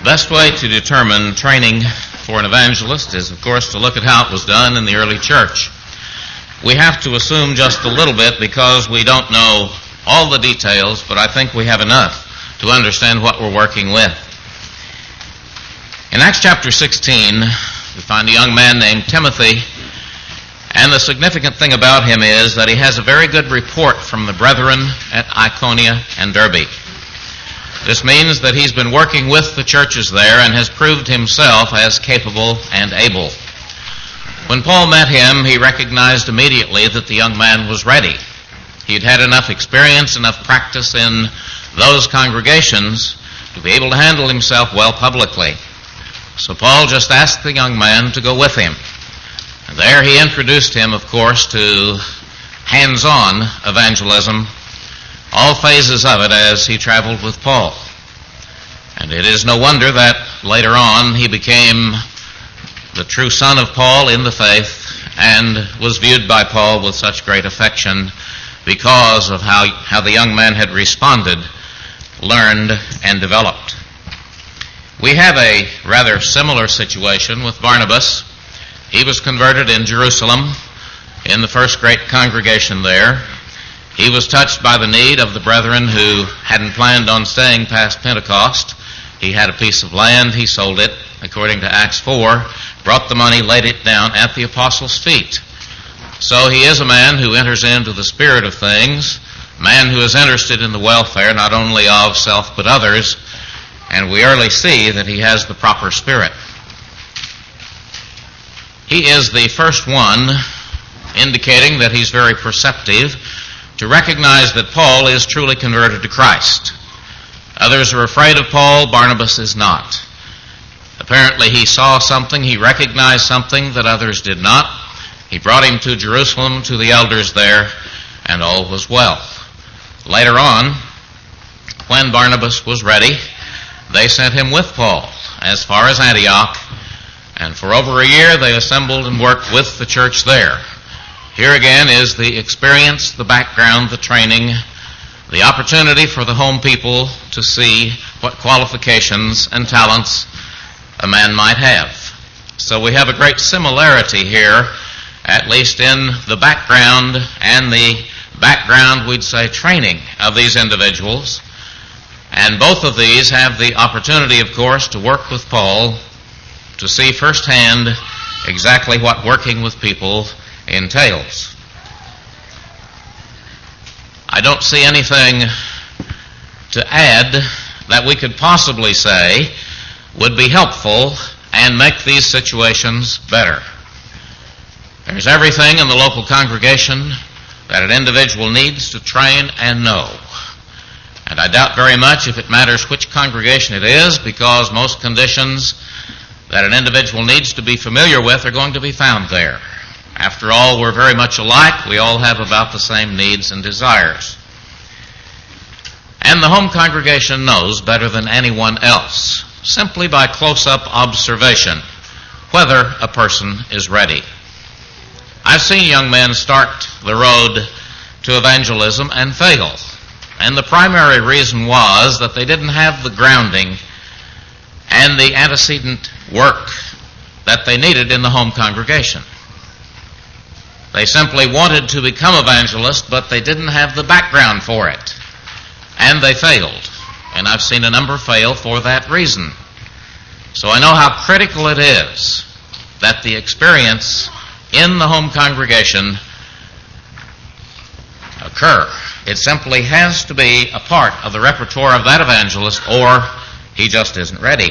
Best way to determine training for an evangelist is, of course, to look at how it was done in the early church. We have to assume just a little bit because we don't know all the details, but I think we have enough to understand what we're working with. In Acts chapter 16, we find a young man named Timothy, and the significant thing about him is that he has a very good report from the brethren at Iconium and Derbe. This means that he's been working with the churches there and has proved himself as capable and able. When Paul met him, he recognized immediately that the young man was ready. He'd had enough experience, enough practice in those congregations to be able to handle himself well publicly. So Paul just asked the young man to go with him. And there he introduced him, of course, to hands-on evangelism, all phases of it as he traveled with Paul. And it is no wonder that later on he became the true son of Paul in the faith and was viewed by Paul with such great affection because of how the young man had responded, learned, and developed. We have a rather similar situation with Barnabas. He was converted in Jerusalem in the first great congregation there. He was touched by the need of the brethren who hadn't planned on staying past Pentecost. He had a piece of land, he sold it, according to Acts 4, brought the money, laid it down at the apostles' feet. So he is a man who enters into the spirit of things, a man who is interested in the welfare not only of self but others, and we early see that he has the proper spirit. He is the first one, indicating that he's very perceptive, to recognize that Paul is truly converted to Christ. Others are afraid of Paul, Barnabas is not. Apparently he saw something, he recognized something that others did not. He brought him to Jerusalem, to the elders there, and all was well. Later on, when Barnabas was ready, they sent him with Paul as far as Antioch, and for over a year they assembled and worked with the church there. Here again is the experience, the background, the training, the opportunity for the home people to see what qualifications and talents a man might have. So we have a great similarity here, at least in the background and the background, we'd say, training of these individuals. And both of these have the opportunity, of course, to work with Paul, to see firsthand exactly what working with people entails. I don't see anything to add that we could possibly say would be helpful and make these situations better. There's everything in the local congregation that an individual needs to train and know. And I doubt very much if it matters which congregation it is, because most conditions that an individual needs to be familiar with are going to be found there. After all, we're very much alike. We all have about the same needs and desires. And the home congregation knows better than anyone else, simply by close-up observation, whether a person is ready. I've seen young men start the road to evangelism and fail. And the primary reason was that they didn't have the grounding and the antecedent work that they needed in the home congregation. They simply wanted to become evangelists, but they didn't have the background for it. And they failed. And I've seen a number fail for that reason. So I know how critical it is that the experience in the home congregation occur. It simply has to be a part of the repertoire of that evangelist, or he just isn't ready.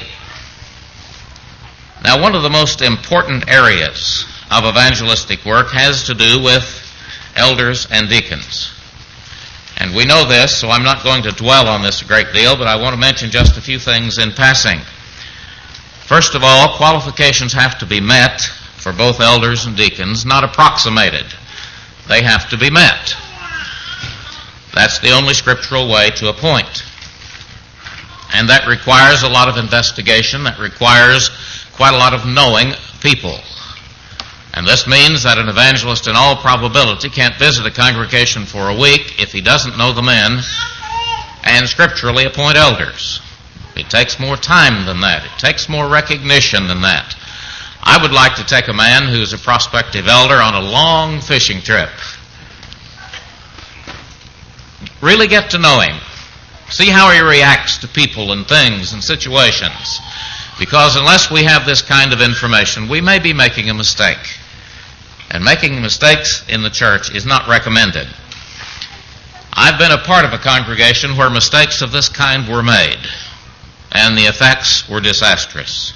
Now, one of the most important areas of evangelistic work has to do with elders and deacons. And we know this, so I'm not going to dwell on this a great deal, but I want to mention just a few things in passing. First of all, qualifications have to be met for both elders and deacons, not approximated. They have to be met. That's the only scriptural way to appoint. And that requires a lot of investigation. That requires quite a lot of knowing people. And this means that an evangelist in all probability can't visit a congregation for a week if he doesn't know the men and scripturally appoint elders. It takes more time than that. It takes more recognition than that. I would like to take a man who's a prospective elder on a long fishing trip. Really get to know him. See how he reacts to people and things and situations. Because unless we have this kind of information, we may be making a mistake. And making mistakes in the church is not recommended. I've been a part of a congregation where mistakes of this kind were made, and the effects were disastrous.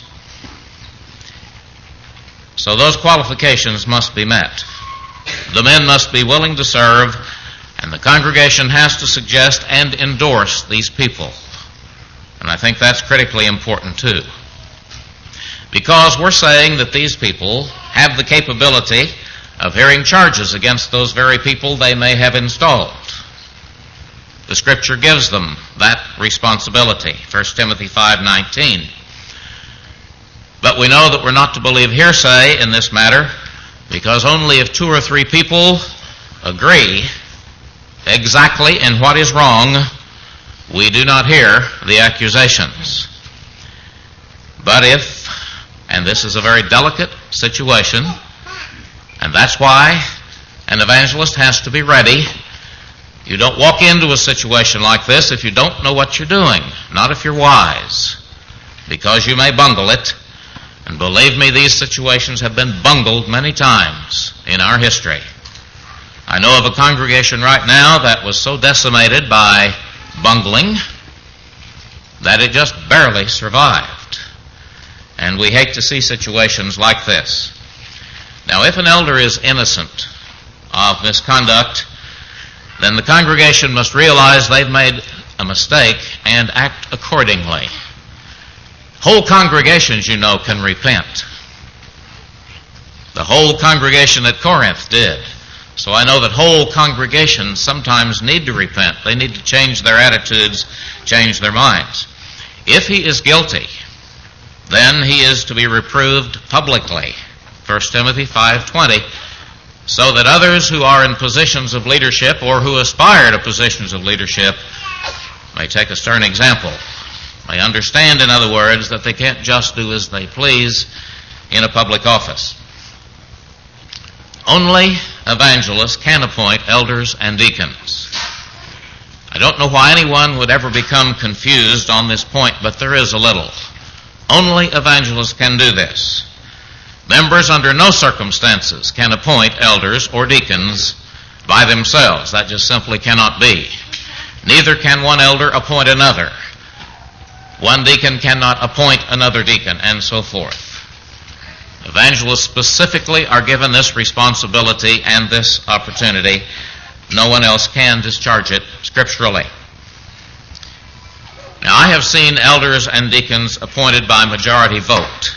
So those qualifications must be met. The men must be willing to serve, and the congregation has to suggest and endorse these people. And I think that's critically important too. Because we're saying that these people have the capability of hearing charges against those very people they may have installed. The Scripture gives them that responsibility, 1 Timothy 5:19. But we know that we're not to believe hearsay in this matter, because only if 2 or 3 people agree exactly in what is wrong, we do not hear the accusations. But if, and this is a very delicate situation, and that's why an evangelist has to be ready. You don't walk into a situation like this if you don't know what you're doing, not if you're wise, because you may bungle it. And believe me, these situations have been bungled many times in our history. I know of a congregation right now that was so decimated by bungling that it just barely survived. And we hate to see situations like this. Now, if an elder is innocent of misconduct, then the congregation must realize they've made a mistake and act accordingly. Whole congregations, you know, can repent. The whole congregation at Corinth did. So I know that whole congregations sometimes need to repent. They need to change their attitudes, change their minds. If he is guilty, then he is to be reproved publicly, 1 Timothy 5:20, so that others who are in positions of leadership or who aspire to positions of leadership may take a stern example. They understand, in other words, that they can't just do as they please in a public office. Only evangelists can appoint elders and deacons. I don't know why anyone would ever become confused on this point, but there is a little. Only evangelists can do this. Members under no circumstances can appoint elders or deacons by themselves. That just simply cannot be. Neither can one elder appoint another. One deacon cannot appoint another deacon, and so forth. Evangelists specifically are given this responsibility and this opportunity. No one else can discharge it scripturally. Now, I have seen elders and deacons appointed by majority vote.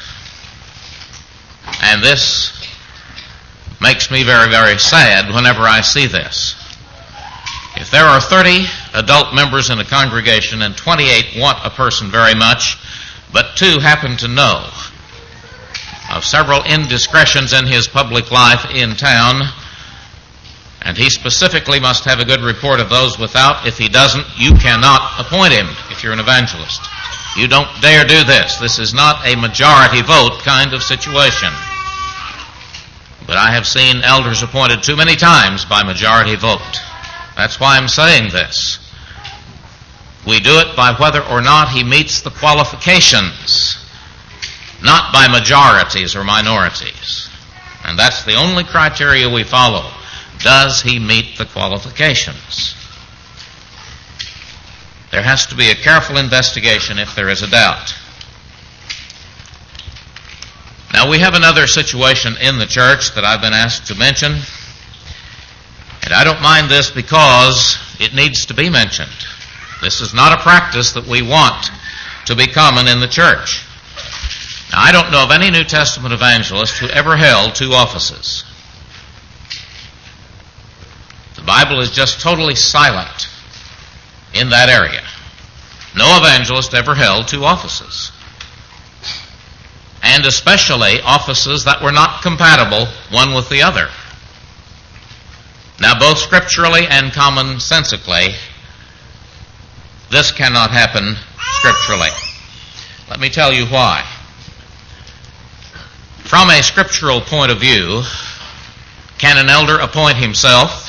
And this makes me very, very sad whenever I see this. If there are 30 adult members in a congregation and 28 want a person very much, but 2 happen to know of several indiscretions in his public life in town, and he specifically must have a good report of those without. If he doesn't, you cannot appoint him if you're an evangelist. You don't dare do this. This is not a majority vote kind of situation. But I have seen elders appointed too many times by majority vote. That's why I'm saying this. We do it by whether or not he meets the qualifications, not by majorities or minorities. And that's the only criteria we follow. Does he meet the qualifications? There has to be a careful investigation if there is a doubt. Now, we have another situation in the church that I've been asked to mention. And I don't mind this because it needs to be mentioned. This is not a practice that we want to be common in the church. Now, I don't know of any New Testament evangelist who ever held 2 offices. The Bible is just totally silent in that area. No evangelist ever held 2 offices. And especially offices that were not compatible one with the other. Now, both scripturally and commonsensically, this cannot happen scripturally. Let me tell you why. From a scriptural point of view, can an elder appoint himself?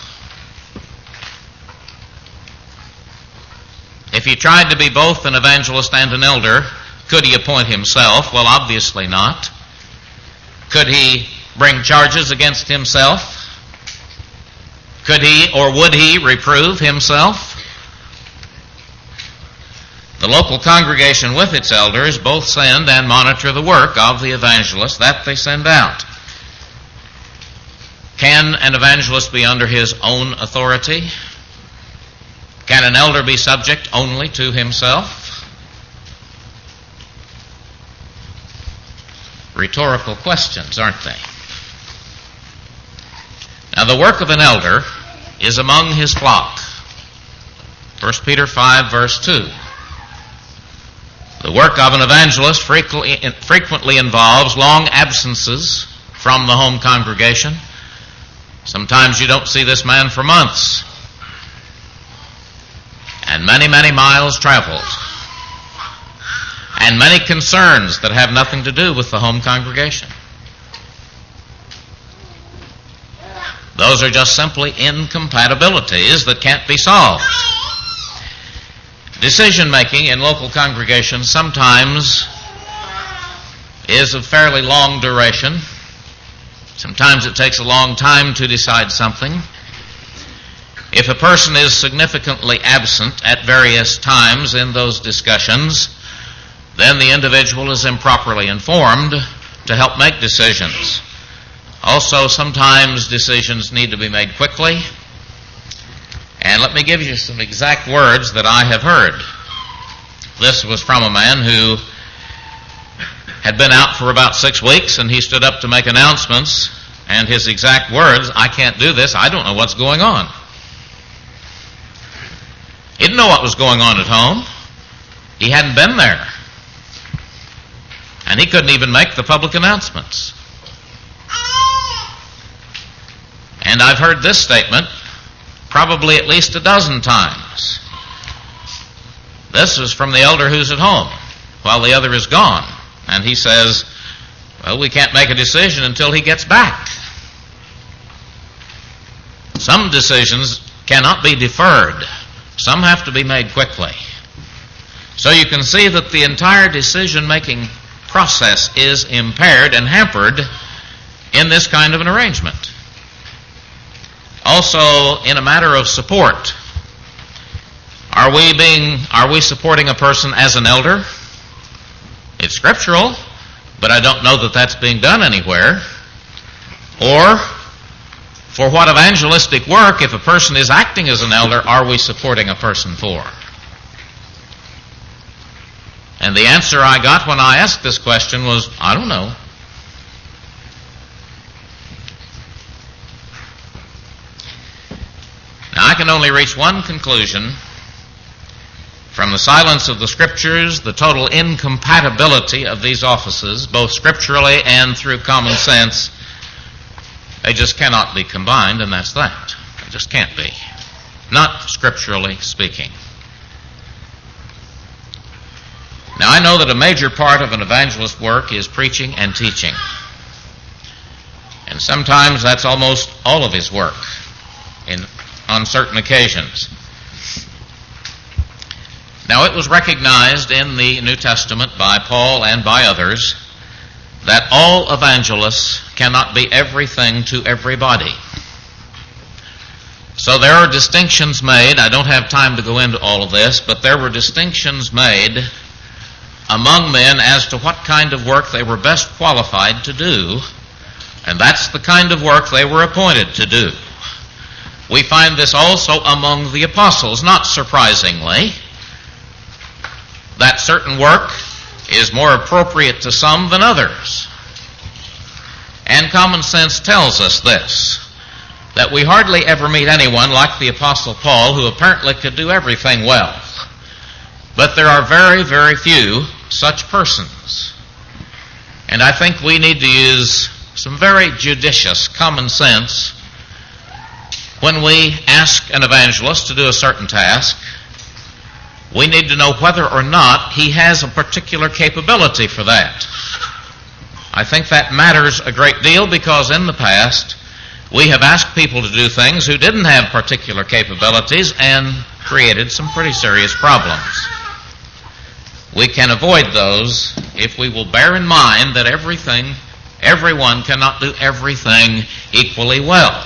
If he tried to be both an evangelist and an elder, could he appoint himself? Well, obviously not. Could he bring charges against himself? Could he or would he reprove himself? The local congregation with its elders both send and monitor the work of the evangelist that they send out. Can an evangelist be under his own authority? Can an elder be subject only to himself? Rhetorical questions, aren't they? Now, the work of an elder is among his flock. 1 Peter 5, verse 2. The work of an evangelist frequently involves long absences from the home congregation. Sometimes you don't see this man for months. And many, many miles traveled. And many concerns that have nothing to do with the home congregation. Those are just simply incompatibilities that can't be solved. Decision-making in local congregations sometimes is of fairly long duration. Sometimes it takes a long time to decide something. If a person is significantly absent at various times in those discussions, then the individual is improperly informed to help make decisions. Also, sometimes decisions need to be made quickly. And let me give you some exact words that I have heard. This was from a man who had been out for about 6 weeks, and he stood up to make announcements, and his exact words, "I can't do this, I don't know what's going on." He didn't know what was going on at home. He hadn't been there. And he couldn't even make the public announcements. And I've heard this statement probably at least a dozen times. This is from the elder who's at home while the other is gone. And he says, well, we can't make a decision until he gets back. Some decisions cannot be deferred. Some have to be made quickly. So you can see that the entire decision-making process is impaired and hampered in this kind of an arrangement. Also, in a matter of support, are we supporting a person as an elder? It's scriptural, but I don't know that that's being done anywhere. Or, for what evangelistic work, if a person is acting as an elder, are we supporting a person for? And the answer I got when I asked this question was, I don't know. Now, I can only reach one conclusion from the silence of the Scriptures, the total incompatibility of these offices, both scripturally and through common sense. They just cannot be combined, and that's that. They just can't be. Not scripturally speaking. Now, I know that a major part of an evangelist's work is preaching and teaching. And sometimes that's almost all of his work on certain occasions. Now, it was recognized in the New Testament by Paul and by others that all evangelists cannot be everything to everybody. So there are distinctions made. I don't have time to go into all of this, but there were distinctions made among men as to what kind of work they were best qualified to do, and that's the kind of work they were appointed to do. We find this also among the apostles, not surprisingly, that certain work is more appropriate to some than others. And common sense tells us this, that we hardly ever meet anyone like the Apostle Paul who apparently could do everything well. But there are very, very few such persons. And I think we need to use some very judicious common sense when we ask an evangelist to do a certain task. we need to know whether or not he has a particular capability for that. I think that matters a great deal because in the past we have asked people to do things who didn't have particular capabilities and created some pretty serious problems. We can avoid those if we will bear in mind that everyone cannot do everything equally well.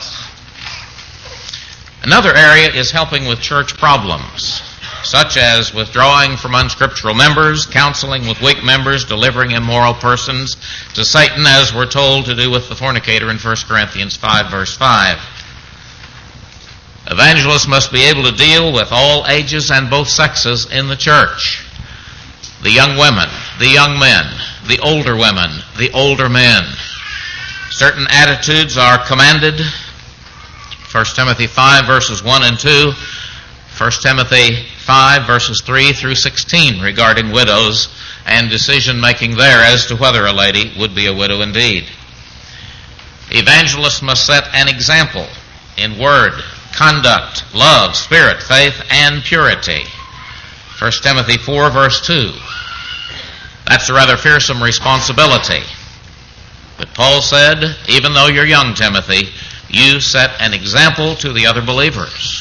Another area is helping with church problems, such as withdrawing from unscriptural members, counseling with weak members, delivering immoral persons to Satan, as we're told to do with the fornicator in 1 Corinthians 5, verse 5. Evangelists must be able to deal with all ages and both sexes in the church. The young women, the young men, the older women, the older men. Certain attitudes are commanded. 1 Timothy 5, verses 1 and 2. 1 Timothy 5, verses 3 through 16 regarding widows and decision-making there as to whether a lady would be a widow indeed. Evangelists must set an example in word, conduct, love, spirit, faith, and purity. 1 Timothy 4, verse 2. That's a rather fearsome responsibility. But Paul said, even though you're young, Timothy, you set an example to the other believers.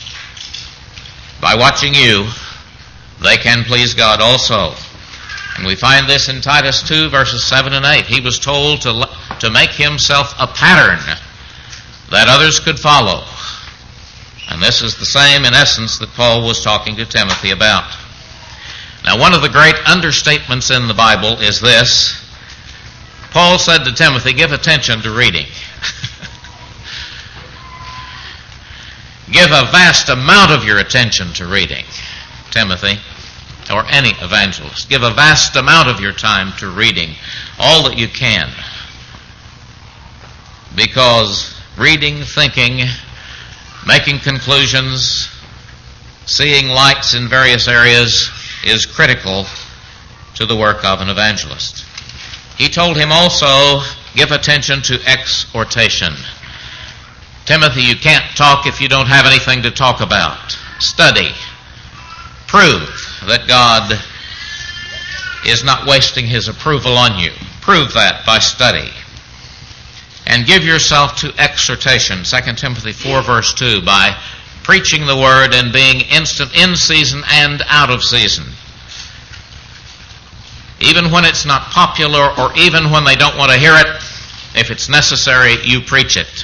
By watching you, they can please God also. And we find this in Titus 2, verses 7 and 8. He was told to make himself a pattern that others could follow. And this is the same, in essence, that Paul was talking to Timothy about. Now, one of the great understatements in the Bible is this. Paul said to Timothy, give attention to reading. Give a vast amount of your attention to reading, Timothy, or any evangelist. Give a vast amount of your time to reading, all that you can. Because reading, thinking, making conclusions, seeing lights in various areas is critical to the work of an evangelist. He told him also, give attention to exhortation. Timothy, you can't talk if you don't have anything to talk about. Study. Prove that God is not wasting his approval on you. Prove that by study. And give yourself to exhortation. 2 Timothy 4, verse 2, by preaching the word and being instant in season and out of season. Even when it's not popular or even when they don't want to hear it, if it's necessary, you preach it.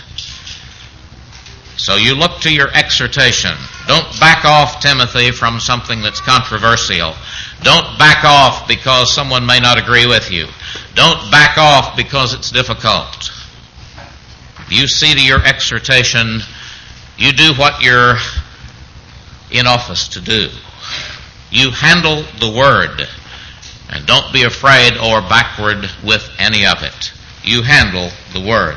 So you look to your exhortation. Don't back off, Timothy, from something that's controversial. Don't back off because someone may not agree with you. Don't back off because it's difficult. You see to your exhortation, you do what you're in office to do. You handle the word, and don't be afraid or backward with any of it. You handle the word.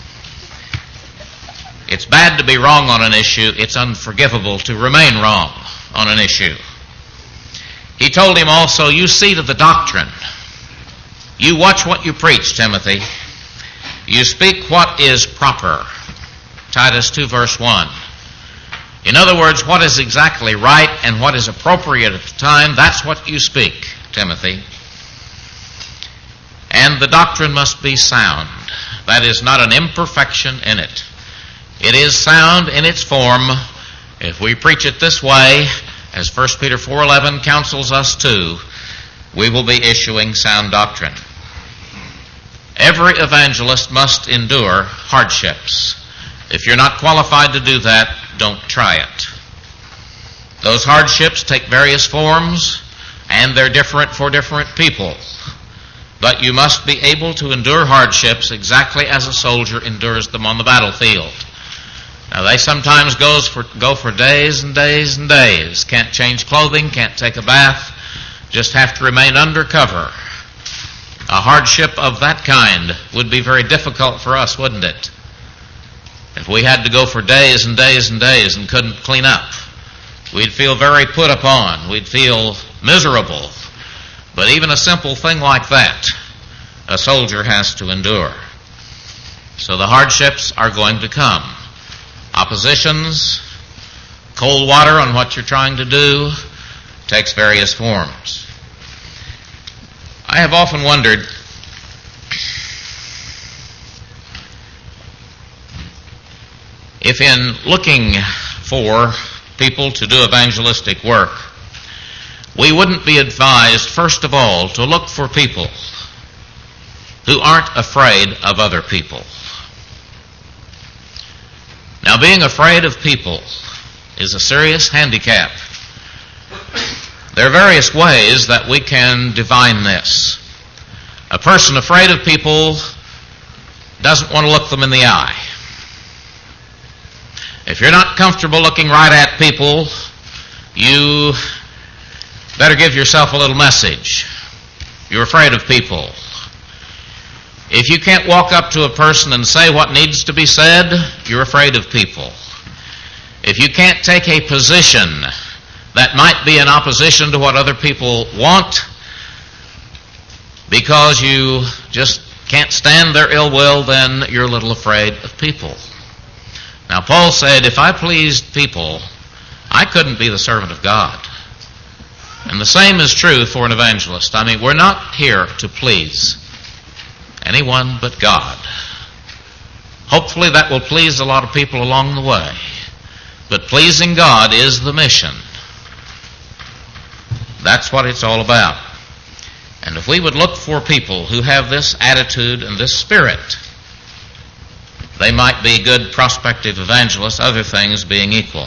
It's bad to be wrong on an issue. It's unforgivable to remain wrong on an issue. He told him also, you see to the doctrine. You watch what you preach, Timothy. You speak what is proper. Titus 2, verse 1. In other words, what is exactly right and what is appropriate at the time, that's what you speak, Timothy. And the doctrine must be sound. That is not an imperfection in it. It is sound in its form. If we preach it this way, as 1 Peter 4:11 counsels us to, we will be issuing sound doctrine. Every evangelist must endure hardships. If you're not qualified to do that, don't try it. Those hardships take various forms, and they're different for different people. But you must be able to endure hardships exactly as a soldier endures them on the battlefield. Now, they sometimes go for days and days and days. Can't change clothing, can't take a bath, just have to remain under cover. A hardship of that kind would be very difficult for us, wouldn't it? If we had to go for days and days and days and couldn't clean up, we'd feel very put upon. We'd feel miserable. But even a simple thing like that, a soldier has to endure. So the hardships are going to come. Oppositions, cold water on what you're trying to do, takes various forms. I have often wondered if in looking for people to do evangelistic work, we wouldn't be advised, first of all, to look for people who aren't afraid of other people. Now, being afraid of people is a serious handicap. There are various ways that we can divine this. A person afraid of people doesn't want to look them in the eye. If you're not comfortable looking right at people, you better give yourself a little message. You're afraid of people. If you can't walk up to a person and say what needs to be said, you're afraid of people. If you can't take a position that might be in opposition to what other people want because you just can't stand their ill will, then you're a little afraid of people. Now, Paul said, if I pleased people, I couldn't be the servant of God. And the same is true for an evangelist. I mean, we're not here to please anyone but God. Hopefully that will please a lot of people along the way. But pleasing God is the mission. That's what it's all about. And if we would look for people who have this attitude and this spirit, they might be good prospective evangelists, other things being equal.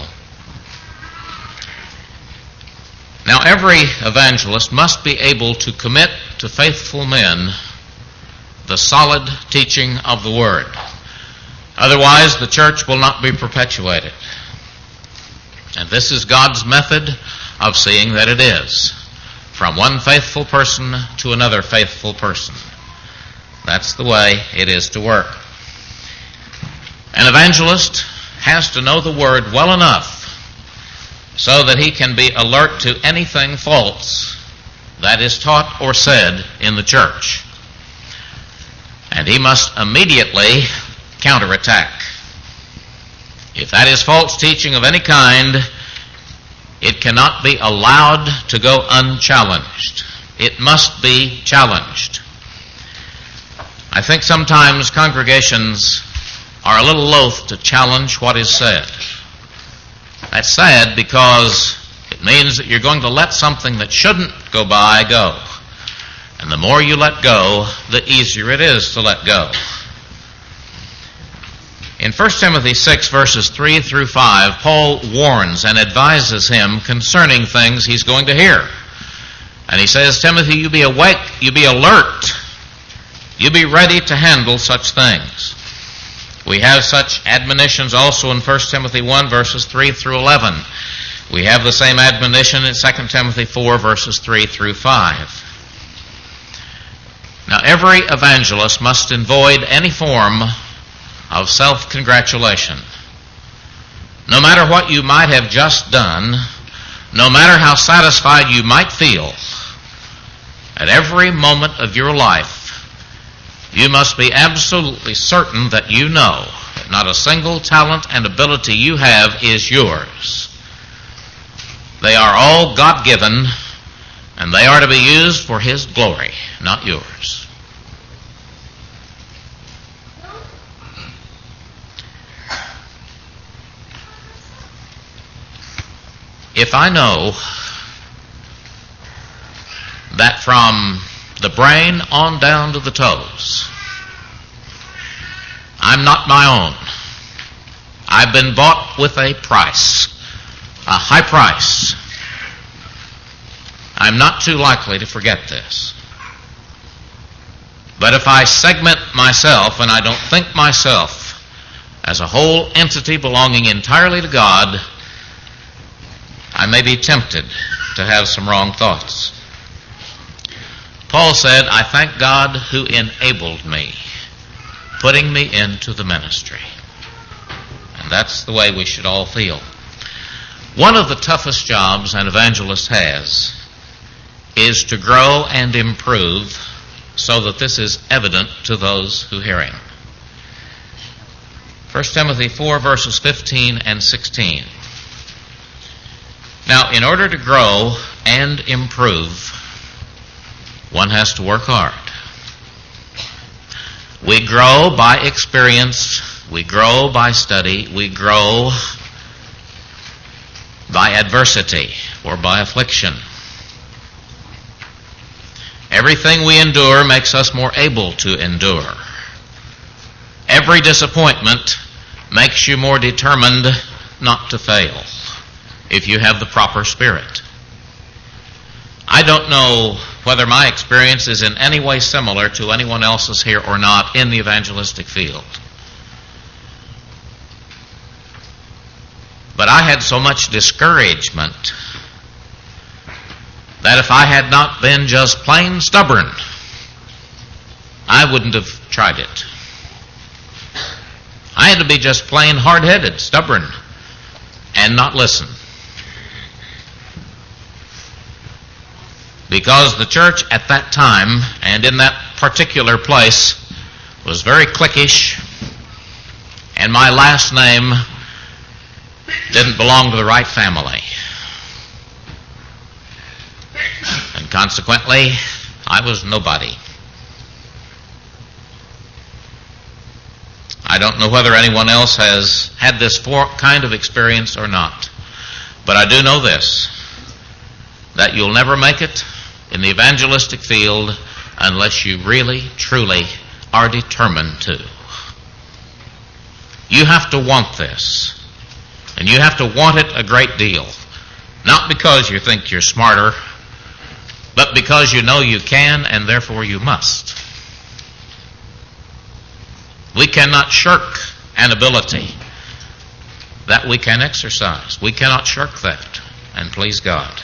Now, every evangelist must be able to commit to faithful men the solid teaching of the Word. Otherwise, the church will not be perpetuated. And this is God's method of seeing that it is. From one faithful person to another faithful person. That's the way it is to work. An evangelist has to know the Word well enough so that he can be alert to anything false that is taught or said in the church. And he must immediately counterattack. If that is false teaching of any kind, it cannot be allowed to go unchallenged. It must be challenged. I think sometimes congregations are a little loath to challenge what is said. That's sad because it means that you're going to let something that shouldn't go by go. And the more you let go, the easier it is to let go. In 1 Timothy 6, verses 3 through 5, Paul warns and advises him concerning things he's going to hear. And he says, Timothy, you be awake, you be alert, you be ready to handle such things. We have such admonitions also in 1 Timothy 1, verses 3 through 11. We have the same admonition in 2 Timothy 4, verses 3 through 5. Now, every evangelist must avoid any form of self-congratulation. No matter what you might have just done, no matter how satisfied you might feel, at every moment of your life, you must be absolutely certain that you know that not a single talent and ability you have is yours. They are all God-given, and they are to be used for His glory, not yours. If I know that from the brain on down to the toes, I'm not my own. I've been bought with a price, a high price. I'm not too likely to forget this. But if I segment myself and I don't think myself as a whole entity belonging entirely to God, I may be tempted to have some wrong thoughts. Paul said, I thank God who enabled me, putting me into the ministry. And that's the way we should all feel. One of the toughest jobs an evangelist has is to grow and improve so that this is evident to those who hear him. 1 Timothy 4, verses 15 and 16. Now, in order to grow and improve, one has to work hard. We grow by experience, we grow by study, we grow by adversity or by affliction. Everything we endure makes us more able to endure. Every disappointment makes you more determined not to fail if you have the proper spirit. I don't know whether my experience is in any way similar to anyone else's here or not in the evangelistic field. But I had so much discouragement that if I had not been just plain stubborn, I wouldn't have tried it. I had to be just plain hard-headed, stubborn, and not listen. Because the church at that time and in that particular place was very cliquish, and my last name didn't belong to the right family. And consequently, I was nobody. I don't know whether anyone else has had this kind of experience or not. But I do know this, that you'll never make it in the evangelistic field unless you really, truly are determined to. You have to want this. And you have to want it a great deal. Not because you think you're smarter, but because you know you can and therefore you must. We cannot shirk an ability that we can exercise. We cannot shirk that, and please God.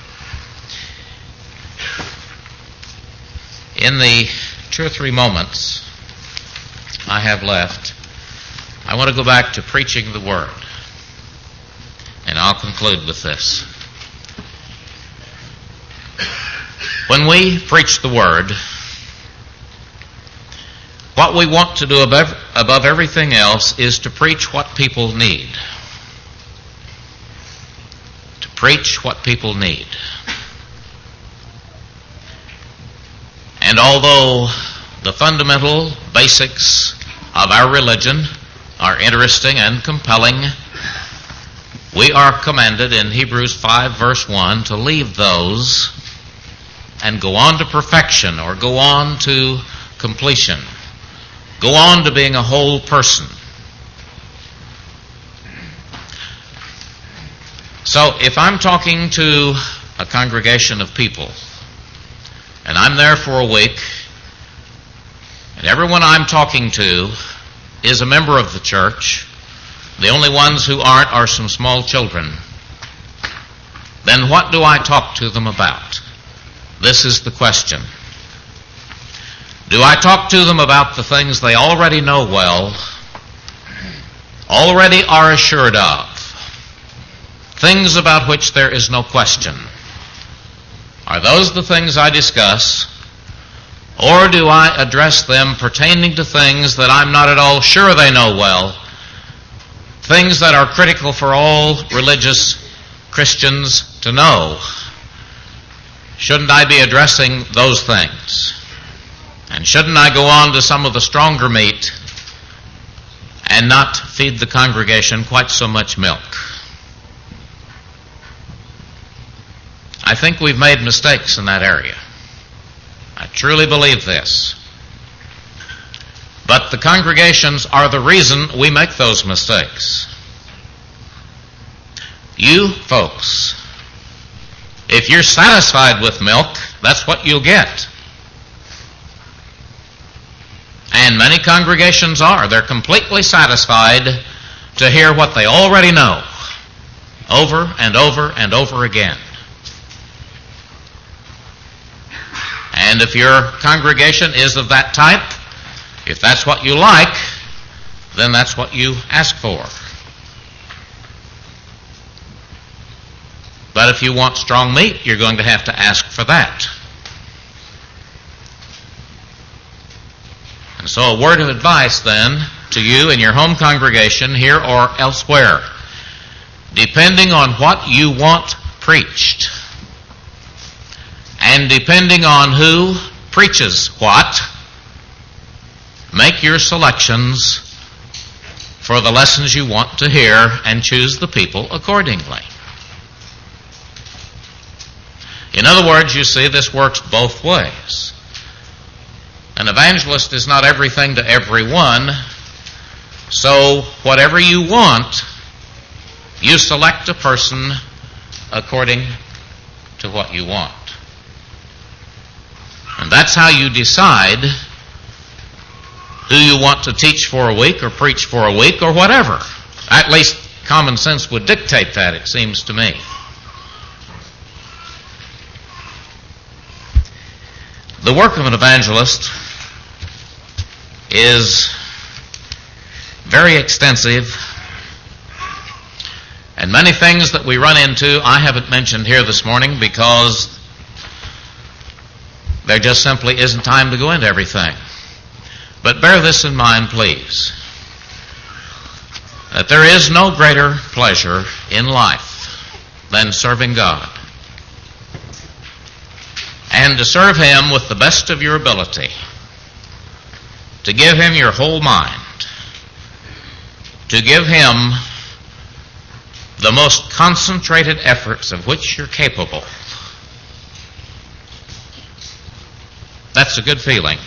In the 2 or 3 moments I have left, I want to go back to preaching the Word. And I'll conclude with this. When we preach the Word, what we want to do above everything else is to preach what people need. To preach what people need. And although the fundamental basics of our religion are interesting and compelling, we are commanded in Hebrews 5 verse 1 to leave those and go on to perfection or go on to completion. Go on to being a whole person. So if I'm talking to a congregation of people and I'm there for a week and everyone I'm talking to is a member of the church, the only ones who aren't are some small children, then what do I talk to them about? This is the question. Do I talk to them about the things they already know well, already are assured of, things about which there is no question? Are those the things I discuss, or do I address them pertaining to things that I'm not at all sure they know well, things that are critical for all religious Christians to know? Shouldn't I be addressing those things? And shouldn't I go on to some of the stronger meat and not feed the congregation quite so much milk? I think we've made mistakes in that area. I truly believe this. But the congregations are the reason we make those mistakes. You folks, if you're satisfied with milk, that's what you'll get. And many congregations are. They're completely satisfied to hear what they already know over and over and over again. And if your congregation is of that type, if that's what you like, then that's what you ask for. But if you want strong meat, you're going to have to ask for that. And so a word of advice then to you in your home congregation here or elsewhere. Depending on what you want preached, And depending on who preaches what, make your selections for the lessons you want to hear and choose the people accordingly. In other words, you see, this works both ways. An evangelist is not everything to everyone, so whatever you want, you select a person according to what you want. And that's how you decide who you want to teach for a week or preach for a week or whatever. At least common sense would dictate that, it seems to me. The work of an evangelist is very extensive, and many things that we run into I haven't mentioned here this morning because there just simply isn't time to go into everything. But bear this in mind, please, that there is no greater pleasure in life than serving God. And to serve Him with the best of your ability, to give Him your whole mind, to give Him the most concentrated efforts of which you're capable. That's a good feeling.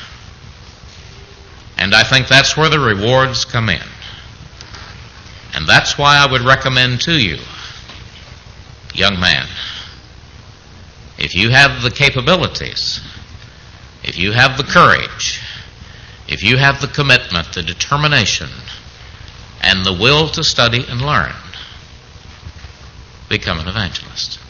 And I think that's where the rewards come in. And that's why I would recommend to you, young man, if you have the capabilities, if you have the courage, if you have the commitment, the determination, and the will to study and learn, become an evangelist.